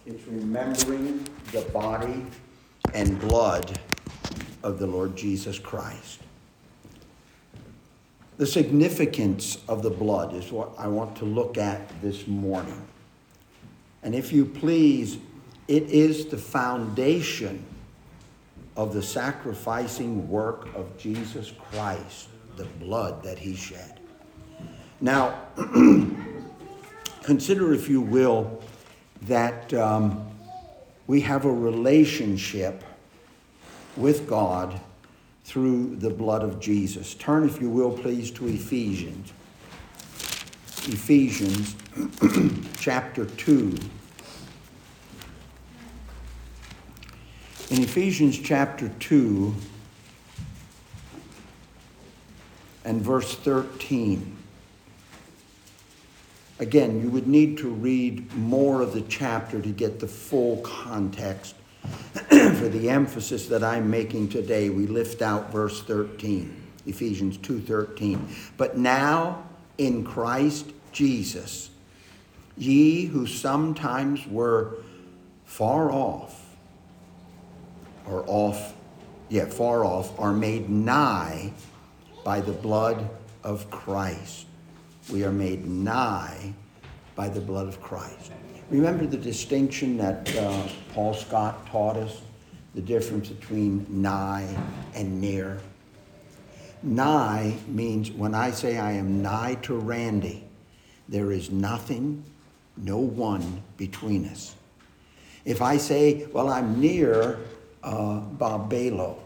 It's remembering the body and blood of the Lord Jesus Christ. The significance of the blood is what I want to look at this morning. And if you please, it is the foundation of the sacrificing work of Jesus Christ, the blood that he shed. Now, consider, if you will, that we have a relationship with God through the blood of Jesus. Turn, if you will, please, to Ephesians. Ephesians chapter 2. In Ephesians chapter 2 and verse 13. Again, you would need to read more of the chapter to get the full context. For the emphasis that I'm making today, we lift out verse 13, Ephesians 2:13. But now in Christ Jesus, ye who sometimes were far off, are made nigh by the blood of Christ. We are made nigh by the blood of Christ. Remember the distinction that Paul Scott taught us? The difference between nigh and near. Nigh means when I say I am nigh to Randy, there is nothing, no one between us. If I say, well, I'm near Bob Balo,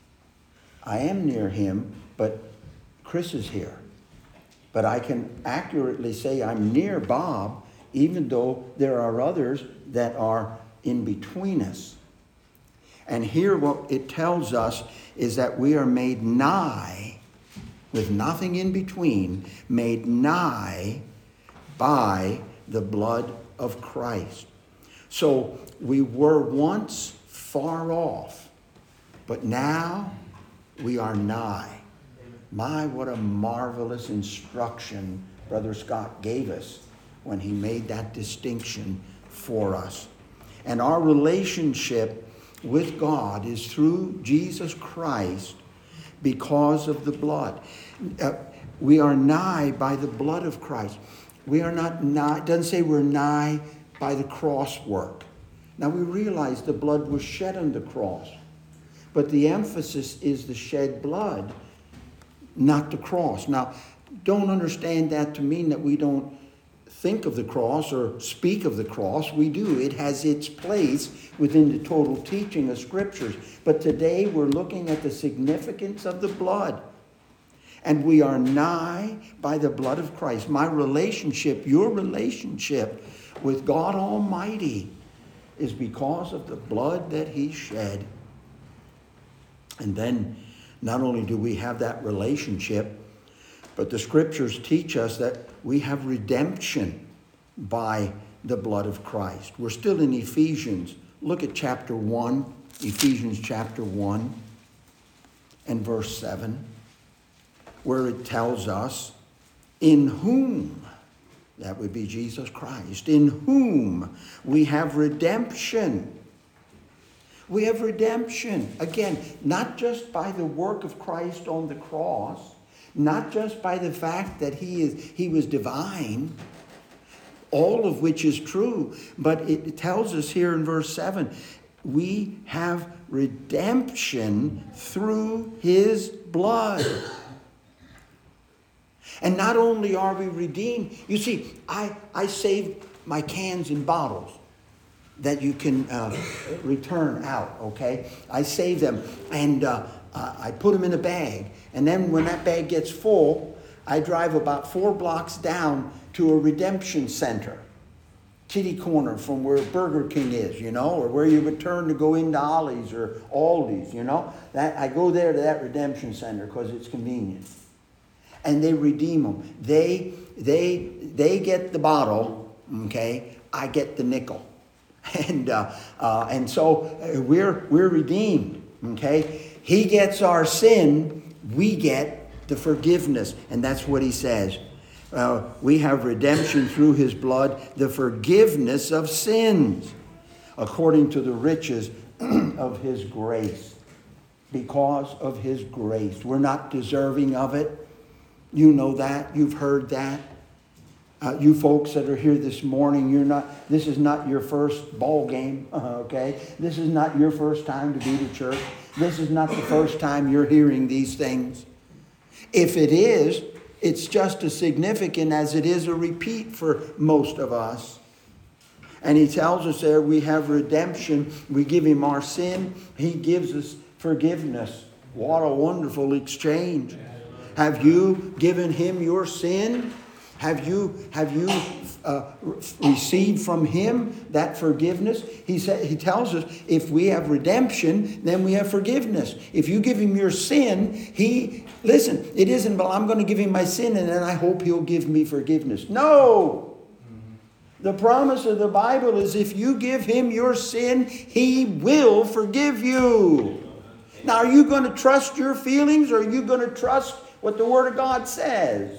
I am near him, but Chris is here. But I can accurately say I'm near Bob, even though there are others that are in between us. And here what it tells us is that we are made nigh, with nothing in between, made nigh by the blood of Christ. So we were once far off, but now we are nigh. My, what a marvelous instruction Brother Scott gave us when he made that distinction for us. And our relationship with God is through Jesus Christ because of the blood. We are nigh by the blood of Christ. We are not nigh, it doesn't say we're nigh by the cross work. Now we realize the blood was shed on the cross, but the emphasis is the shed blood, not the cross. Now, don't understand that to mean that we don't think of the cross or speak of the cross. We do. It has its place within the total teaching of Scriptures. But today we're looking at the significance of the blood. And we are nigh by the blood of Christ. My relationship, your relationship with God Almighty is because of the blood that he shed. And then not only do we have that relationship, but the Scriptures teach us that we have redemption by the blood of Christ. We're still in Ephesians. Look at chapter 1, Ephesians chapter 1 and verse 7, where it tells us, in whom, that would be Jesus Christ, in whom we have redemption. We have redemption. Again, not just by the work of Christ on the cross, not just by the fact that he was divine, all of which is true, but it tells us here in verse 7, we have redemption through his blood. And not only are we redeemed, you see, I saved my cans and bottles that you can return out, okay? I save them and I put them in a bag. And then when that bag gets full, I drive about 4 blocks down to a redemption center, kitty corner from where Burger King is, or where you would turn to go into Ollie's or Aldi's, That I go there to that redemption center because it's convenient. And they redeem them. They get the bottle, okay? I get the nickel. And so we're redeemed, okay? He gets our sin, we get the forgiveness. And that's what he says. We have redemption through his blood, the forgiveness of sins. according to the riches of his grace. Because of his grace. We're not deserving of it. You know that. You've heard that. You folks that are here this morning, this is not your first ball game, okay? This is not your first time to be to church. This is not the first time you're hearing these things. If it is, it's just as significant as it is a repeat for most of us. And he tells us there we have redemption. We give him our sin. He gives us forgiveness. What a wonderful exchange. Have you given him your sin? Have you received from him that forgiveness? He tells us if we have redemption, then we have forgiveness. If you give him your sin, it isn't, well, I'm going to give him my sin and then I hope he'll give me forgiveness. No! The promise of the Bible is if you give him your sin, he will forgive you. Now, are you going to trust your feelings or are you going to trust what the Word of God says?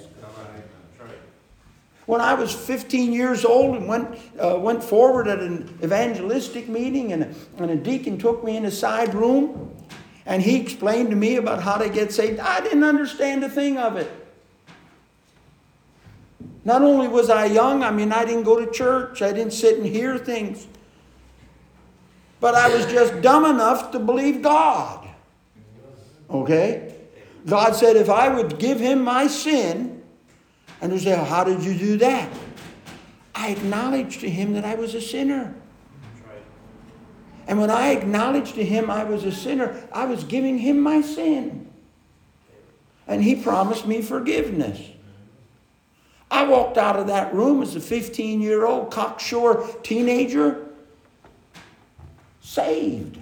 When I was 15 years old and went forward at an evangelistic meeting and a deacon took me in a side room and he explained to me about how to get saved, I didn't understand a thing of it. Not only was I young, I didn't go to church, I didn't sit and hear things, but I was just dumb enough to believe God. Okay? God said if I would give him my sin, and you say, how did you do that? I acknowledged to him that I was a sinner. And when I acknowledged to him I was a sinner, I was giving him my sin. And he promised me forgiveness. I walked out of that room as a 15-year-old cocksure teenager, saved.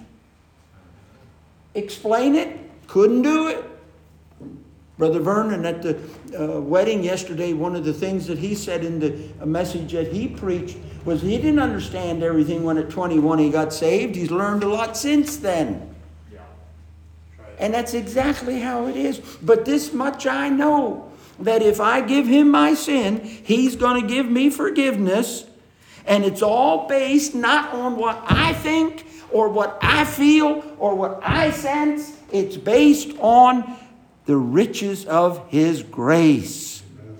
Explain it? Couldn't do it. Brother Vernon at the wedding yesterday, one of the things that he said in the message that he preached was he didn't understand everything when at 21 he got saved. He's learned a lot since then. Yeah. Right. And that's exactly how it is. But this much I know, that if I give him my sin, he's going to give me forgiveness. And it's all based not on what I think or what I feel or what I sense. It's based on the riches of his grace.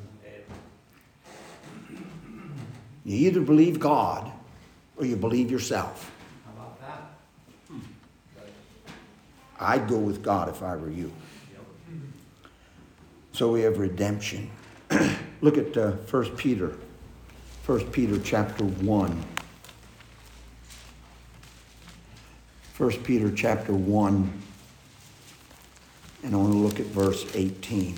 You either believe God or you believe yourself. How about that? I'd go with God if I were you. So we have redemption. Look at 1 Peter. 1 Peter chapter 1. 1 Peter chapter 1. And I want to look at verse 18.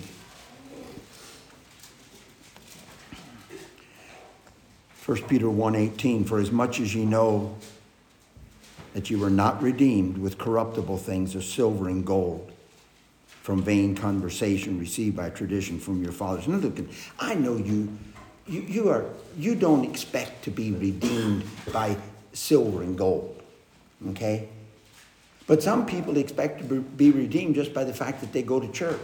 1 Peter 1:18, for as much as ye know that you were not redeemed with corruptible things of silver and gold from vain conversation received by tradition from your fathers. Now look, I know you don't expect to be redeemed by silver and gold. Okay? But some people expect to be redeemed just by the fact that they go to church.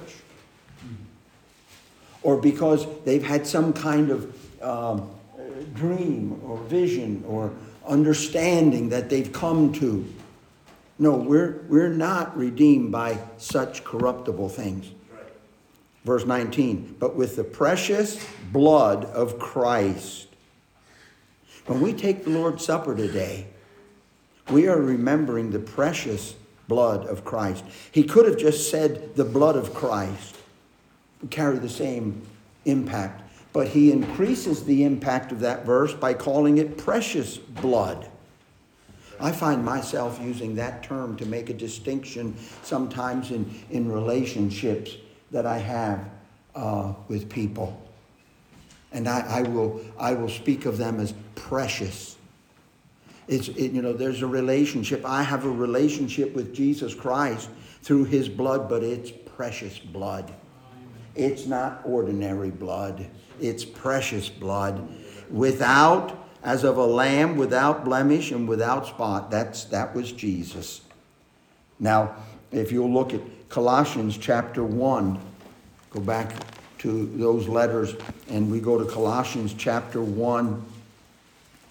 Or because they've had some kind of dream or vision or understanding that they've come to. No, we're not redeemed by such corruptible things. Right. Verse 19, but with the precious blood of Christ. When we take the Lord's Supper today, we are remembering the precious blood of Christ. He could have just said the blood of Christ. Carry the same impact. But he increases the impact of that verse by calling it precious blood. I find myself using that term to make a distinction sometimes in relationships that I have with people. And I will speak of them as precious. There's a relationship. I have a relationship with Jesus Christ through his blood, but it's precious blood. It's not ordinary blood. It's precious blood. Without, as of a lamb, without blemish and without spot. That was Jesus. Now, if you'll look at Colossians chapter 1, go back to those letters and we go to Colossians chapter 1.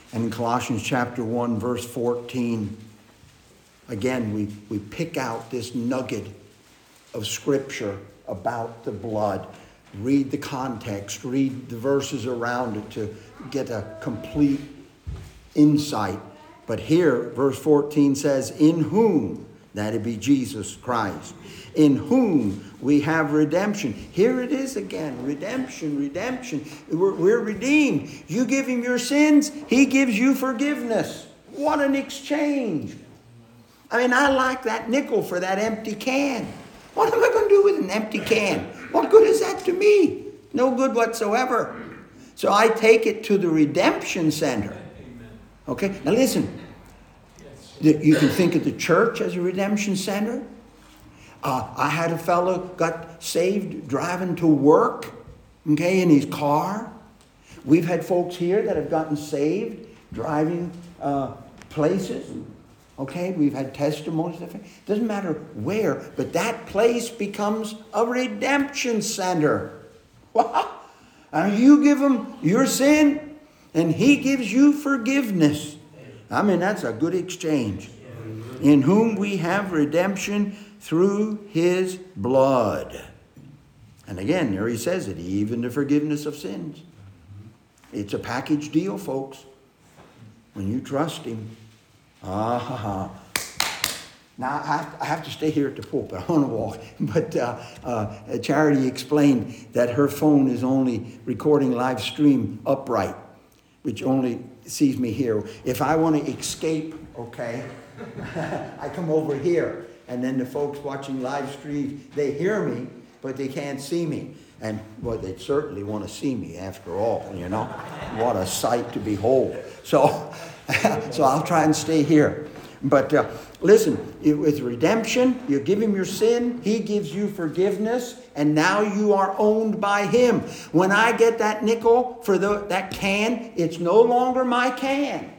And in Colossians chapter 1, verse 14, again, we pick out this nugget of Scripture about the blood. Read the context, read the verses around it to get a complete insight. But here, verse 14 says, in whom, that'd be Jesus Christ, in whom we have redemption. Here it is again, redemption. We're redeemed. You give him your sins, he gives you forgiveness. What an exchange. I mean, I like that nickel for that empty can. What am I going to do with an empty can? What good is that to me? No good whatsoever. So I take it to the redemption center. Okay, now listen. You can think of the church as a redemption center. I had a fellow got saved driving to work, okay, in his car. We've had folks here that have gotten saved driving places. Okay, we've had testimonies. Doesn't matter where, but that place becomes a redemption center. And you give him your sin, and he gives you forgiveness. I mean, that's a good exchange. In whom we have redemption through his blood. And again, there he says it, even the forgiveness of sins. It's a package deal, folks. When you trust him. Now, I have to stay here at the pulpit. I want to walk. But Charity explained that her phone is only recording live stream upright, which only sees me here. If I want to escape, okay, I come over here. And then the folks watching live stream, they hear me, but they can't see me. And, well, they certainly want to see me after all, you know. What a sight to behold. So I'll try and stay here. But listen, with redemption, you give him your sin, he gives you forgiveness, and now you are owned by him. When I get that nickel for that can, it's no longer my can.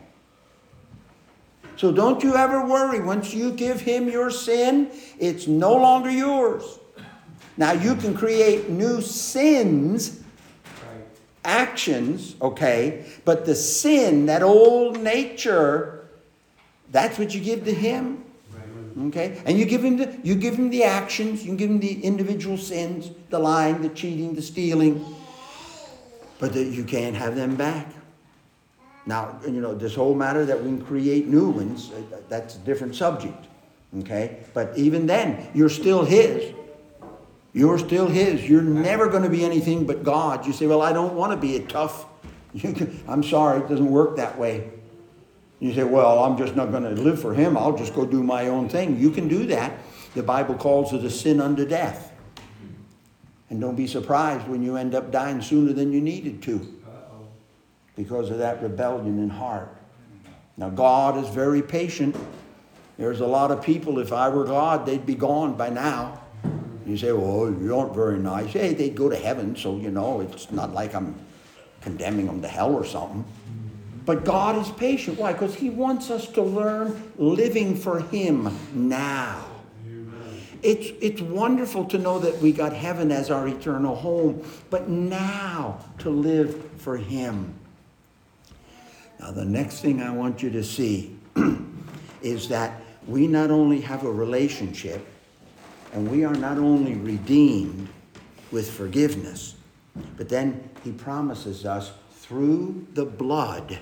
So don't you ever worry. Once you give him your sin, it's no longer yours. Now you can create new sins, actions, okay, but the sin, that old nature, that's what you give to him. Okay? And you give him the actions, you can give him the individual sins, the lying, the cheating, the stealing, but you can't have them back. Now, you know, this whole matter that we can create new ones, that's a different subject. Okay? But even then, you're still his. You're still his. You're never going to be anything but God. You say, well, I don't want to be a tough. I'm sorry, it doesn't work that way. You say, well, I'm just not going to live for him. I'll just go do my own thing. You can do that. The Bible calls it a sin unto death. And don't be surprised when you end up dying sooner than you needed to. Because of that rebellion in heart. Now, God is very patient. There's a lot of people, if I were God, they'd be gone by now. You say, well, you aren't very nice. Hey, they'd go to heaven, so, you know, it's not like I'm condemning them to hell or something. But God is patient. Why? Because he wants us to learn living for him now. It's wonderful to know that we got heaven as our eternal home, but now to live for him. Now, the next thing I want you to see is that we not only have a relationship, and we are not only redeemed with forgiveness, but then he promises us through the blood,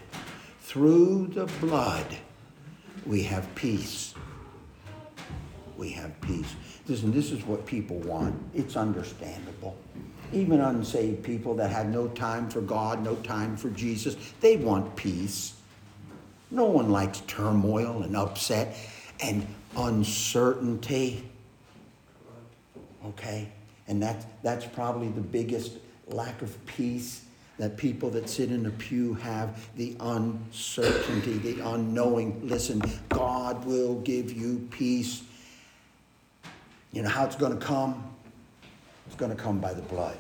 we have peace. We have peace. Listen, this is what people want. It's understandable. Even unsaved people that have no time for God, no time for Jesus, they want peace. No one likes turmoil and upset and uncertainty. Okay? And that's probably the biggest lack of peace that people that sit in a pew have, the uncertainty, the unknowing. Listen, God will give you peace. You know how it's going to come? It's going to come by the blood.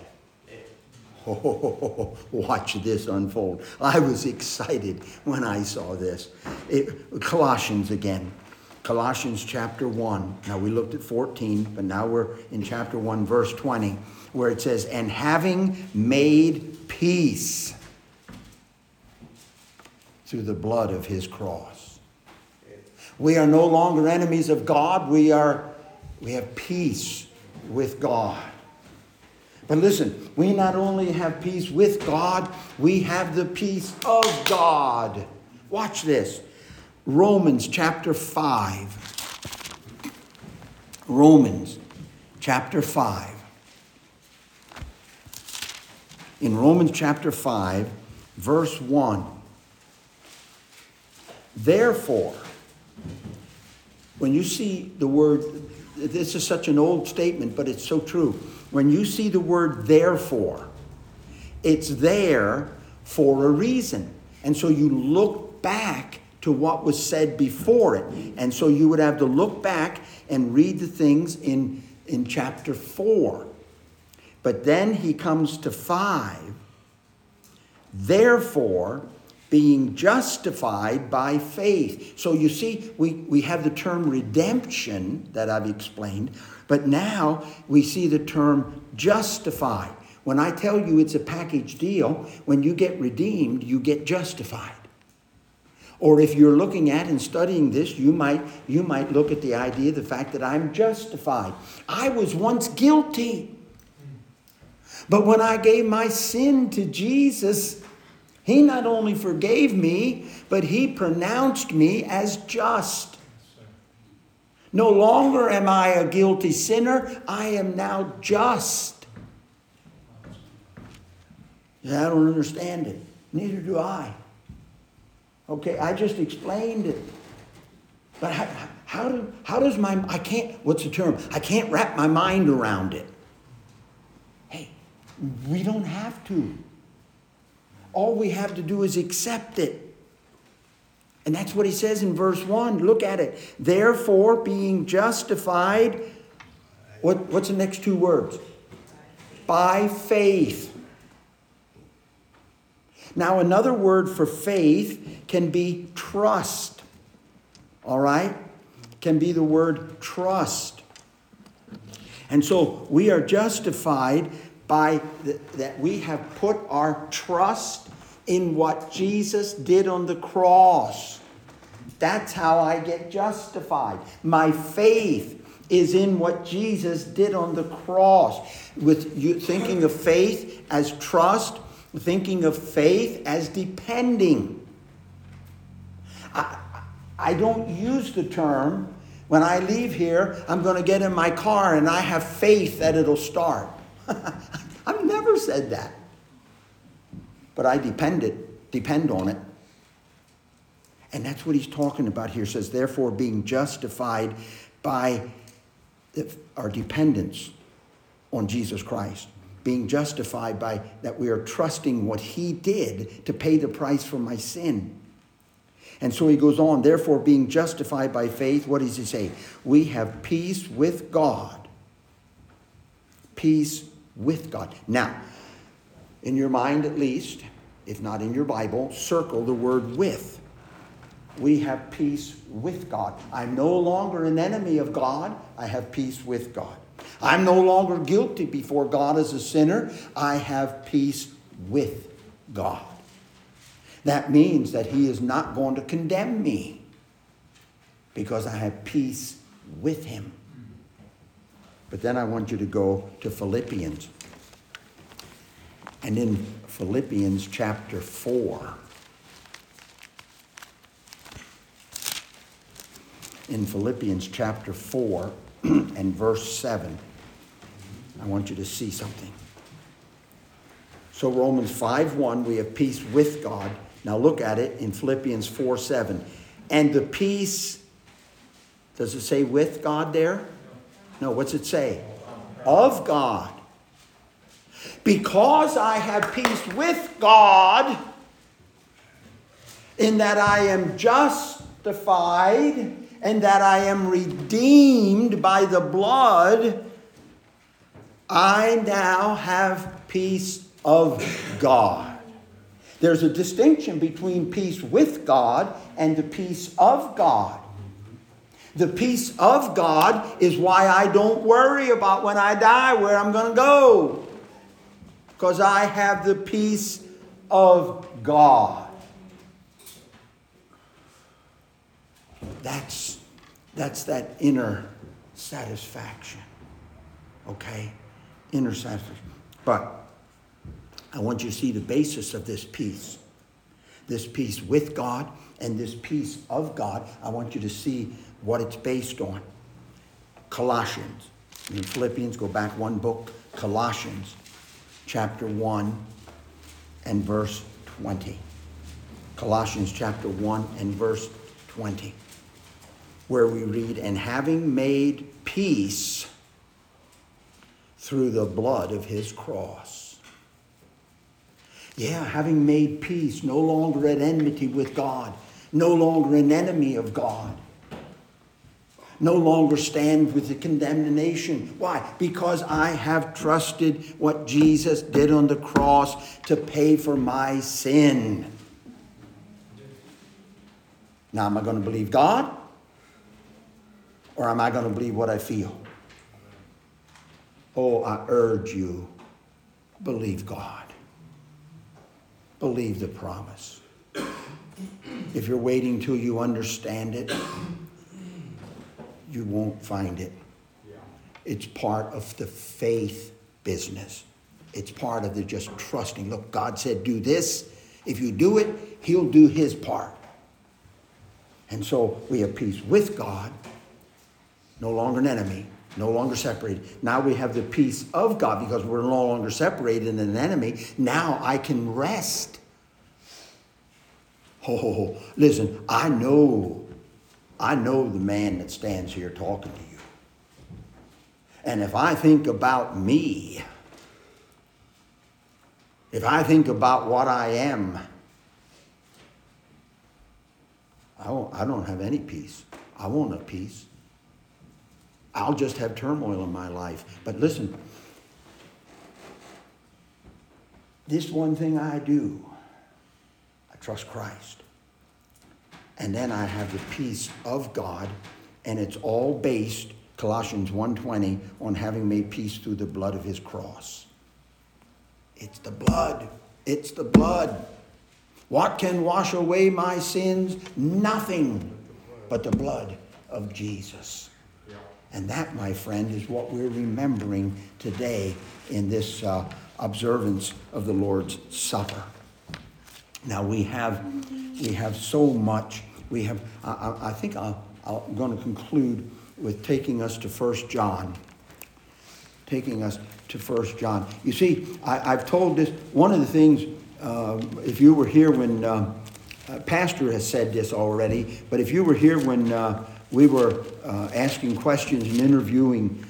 Oh, watch this unfold. I was excited when I saw this. Colossians again. Colossians chapter 1. Now we looked at 14, but now we're in chapter 1, verse 20, where it says, and having made peace. through the blood of his cross. We are no longer enemies of God. We have peace with God. But listen, we not only have peace with God, we have the peace of God. Watch this. Romans chapter 5. Romans chapter 5. In Romans chapter 5, verse 1. Therefore, when you see the word, this is such an old statement, but it's so true. When you see the word therefore, it's there for a reason. And so you look back to what was said before it. And so you would have to look back and read the things in chapter 4. But then he comes to 5. Therefore, being justified by faith. So you see, we have the term redemption that I've explained, but now we see the term justified. When I tell you it's a package deal, when you get redeemed, you get justified. Or if you're looking at and studying this, you might look at the idea, the fact that I'm justified. I was once guilty. But when I gave my sin to Jesus, he not only forgave me, but he pronounced me as just. No longer am I a guilty sinner. I am now just. Yeah, I don't understand it. Neither do I. Okay, I just explained it. But how does what's the term? I can't wrap my mind around it. Hey, we don't have to. All we have to do is accept it. And that's what he says in verse 1. Look at it. Therefore, being justified, what's the next two words? By faith. Now, another word for faith can be trust. All right? Can be the word trust. And so we are justified by that we have put our trust in what Jesus did on the cross. That's how I get justified. My faith is in what Jesus did on the cross. With you thinking of faith as trust, thinking of faith as depending. I don't use the term, when I leave here, I'm going to get in my car and I have faith that it'll start. I've never said that. But I depend on it. And that's what he's talking about here. It says, therefore, being justified by our dependence on Jesus Christ. Being justified by that we are trusting what he did to pay the price for my sin. And so he goes on, therefore, being justified by faith, what does he say? We have peace with God. Peace with God. Now, in your mind at least, if not in your Bible, circle the word with. We have peace with God. I'm no longer an enemy of God. I have peace with God. I'm no longer guilty before God as a sinner. I have peace with God. That means that he is not going to condemn me because I have peace with him. But then I want you to go to Philippians. And in Philippians chapter 4, in Philippians chapter 4 and verse 7, I want you to see something. So Romans 5:1, we have peace with God. Now look at it in Philippians 4:7. And the peace, does it say with God there? No, what's it say? Of God. Because I have peace with God, in that I am justified and that I am redeemed by the blood, I now have peace of God. There's a distinction between peace with God and the peace of God. The peace of God is why I don't worry about when I die where I'm going to go. Because I have the peace of God. That's that inner satisfaction. Okay? Inner satisfaction. But I want you to see the basis of this peace. This peace with God and this peace of God. I want you to see what it's based on. Colossians. In Philippians, go back one book. Colossians chapter 1 and verse 20. Colossians chapter 1 and verse 20. Where we read, and having made peace through the blood of his cross. Yeah, having made peace, no longer at enmity with God, no longer an enemy of God, no longer stand with the condemnation. Why? Because I have trusted what Jesus did on the cross to pay for my sin. Now, am I going to believe God? Or am I going to believe what I feel? Oh, I urge you, believe God. Believe the promise. If you're waiting till you understand it, you won't find it. It's part of the faith business. It's part of the just trusting. Look, God said do this. If you do it, he'll do his part. And so we have peace with God, no longer an enemy, no longer separated. Now we have the peace of God because we're no longer separated and an enemy. Now I can rest. Oh, listen, I know the man that stands here talking to you. And if I think about me, if I think about what I am, I don't have any peace. I won't have peace. I'll just have turmoil in my life. But listen, this one thing I do, I trust Christ. And then I have the peace of God, and it's all based, Colossians 1:20, on having made peace through the blood of his cross. It's the blood. It's the blood. What can wash away my sins? Nothing but the blood of Jesus. And that, my friend, is what we're remembering today in this observance of the Lord's Supper. Now we have so much. I think I'm going to conclude with taking us to 1 John. Taking us to 1 John. You see, I've told this. One of the things, if you were here when Pastor has said this already, but if you were here when we were asking questions and interviewing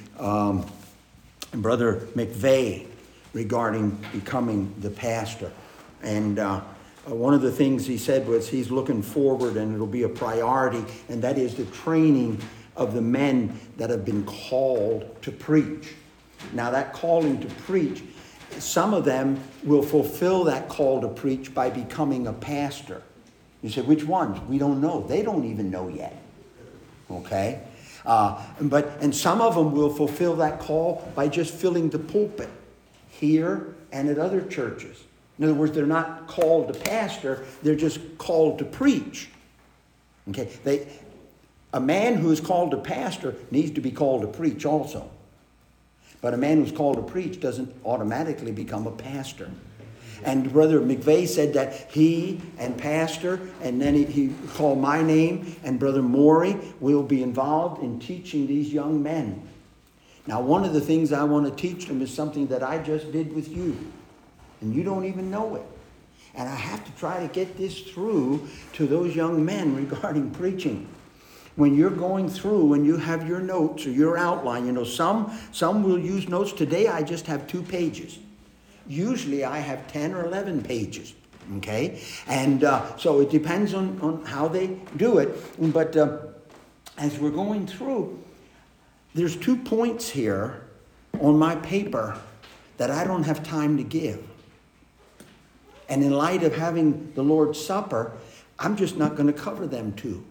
Brother McVeigh regarding becoming the pastor. And one of the things he said was he's looking forward and it'll be a priority, and that is the training of the men that have been called to preach. Now that calling to preach, some of them will fulfill that call to preach by becoming a pastor. You say, which ones? We don't know. They don't even know yet. Okay? And some of them will fulfill that call by just filling the pulpit here and at other churches. In other words, they're not called to pastor, they're just called to preach. Okay? A man who is called to pastor needs to be called to preach also. But a man who's called to preach doesn't automatically become a pastor. And Brother McVeigh said that he and pastor, and then he called my name, and Brother Morey will be involved in teaching these young men. Now, one of the things I want to teach them is something that I just did with you. And you don't even know it. And I have to try to get this through to those young men regarding preaching. When you're going through and you have your notes or your outline, some will use notes. Today I just have 2 pages. Usually I have 10 or 11 pages. Okay? And so it depends on how they do it. But as we're going through, there's 2 points here on my paper that I don't have time to give. And in light of having the Lord's Supper, I'm just not going to cover them 2.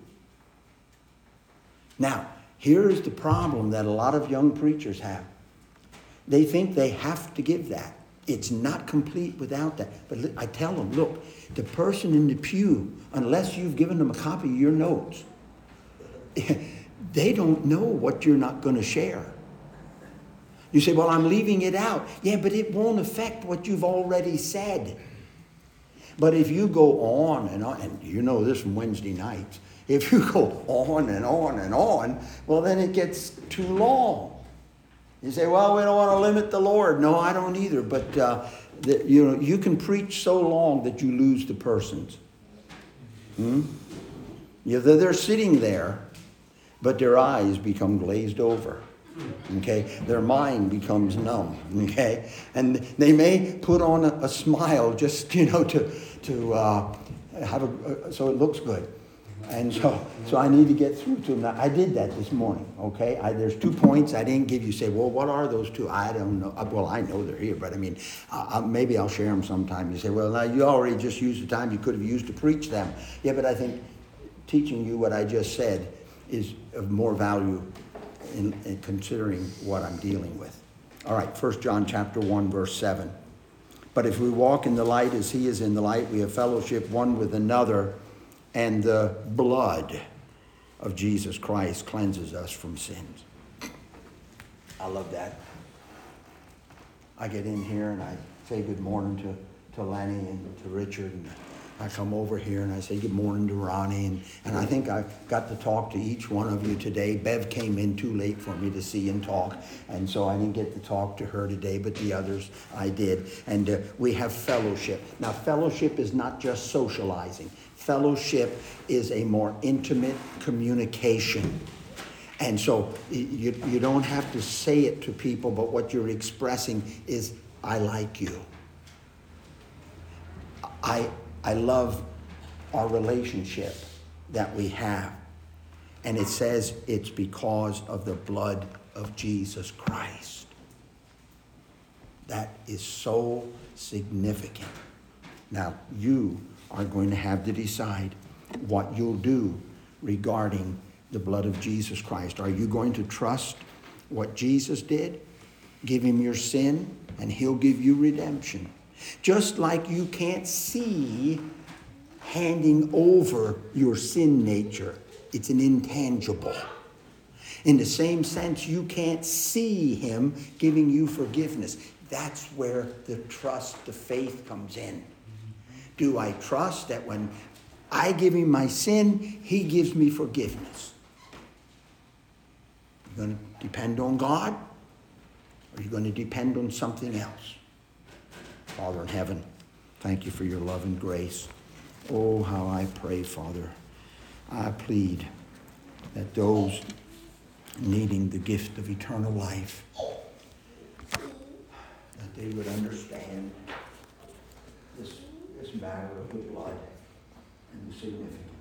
Now, here's the problem that a lot of young preachers have. They think they have to give that. It's not complete without that. But I tell them, look, the person in the pew, unless you've given them a copy of your notes, they don't know what you're not going to share. You say, well, I'm leaving it out. Yeah, but it won't affect what you've already said. But if you go on, and you know this from Wednesday nights, if you go on and on and on, well, then it gets too long. You say, well, we don't want to limit the Lord. No, I don't either. But, you can preach so long that you lose the persons. They're sitting there, but their eyes become glazed over. Okay, their mind becomes numb. Okay, and they may put on a smile just to have so it looks good. And so I need to get through to them. Now, I did that this morning. Okay, there's 2 points I didn't give you. Say, well, what are those 2? I don't know. Well, I know they're here, but I mean, maybe I'll share them sometime. You say, well, now you already just used the time you could have used to preach them. Yeah, but I think teaching you what I just said is of more value in considering what I'm dealing with. All right, 1 John chapter 1, verse 7. But if we walk in the light as he is in the light, we have fellowship one with another, and the blood of Jesus Christ cleanses us from sins. I love that. I get in here and I say good morning to Lenny and to Richard, and I come over here and I say good morning to Ronnie, and I think I got to talk to each one of you today. Bev came in too late for me to see and talk, and so I didn't get to talk to her today, but the others I did. And we have fellowship. Now, fellowship is not just socializing. Fellowship is a more intimate communication. And so you don't have to say it to people, but what you're expressing is, I like you. I love our relationship that we have. And it says it's because of the blood of Jesus Christ. That is so significant. Now, you are going to have to decide what you'll do regarding the blood of Jesus Christ. Are you going to trust what Jesus did? Give him your sin, and he'll give you redemption. Just like you can't see handing over your sin nature. It's an intangible. In the same sense, you can't see him giving you forgiveness. That's where the trust, the faith comes in. Do I trust that when I give him my sin, he gives me forgiveness? You're going to depend on God, or are you going to depend on something else? Father in heaven, thank you for your love and grace. Oh, how I pray, Father. I plead that those needing the gift of eternal life, that they would understand this matter of the blood and the significance.